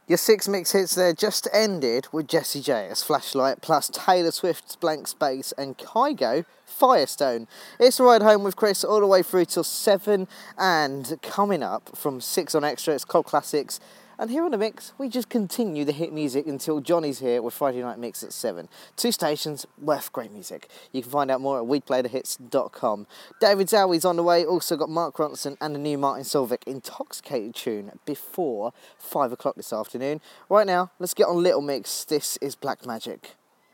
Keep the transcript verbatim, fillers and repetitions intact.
Your six mix hits there just ended with Jessie J as Flashlight, plus Taylor Swift's Blank Space and Kygo, Firestone. It's a ride home with Chris all the way through till seven, and coming up from six on Extra, it's Cult Classics. And here on the mix, we just continue the hit music until Johnny's here with Friday Night Mix at seven. Two stations worth great music. You can find out more at we play the hits dot com. David Zowie's on the way, also got Mark Ronson and the new Martin Solveig Intoxicated tune before five o'clock this afternoon. Right now, let's get on Little Mix. This is Black Magic.